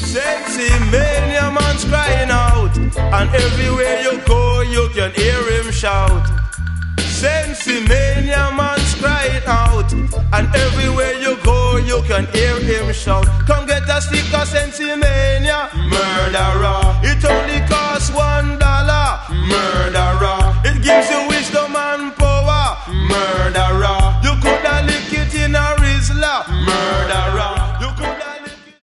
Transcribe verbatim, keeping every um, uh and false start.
Sensimania man's crying out, and everywhere you go you can hear him shout. Sensimania man's crying out, and everywhere you go you can hear him shout. Come get a stick of Sensimania, murderer. It only costs one dollar, murderer.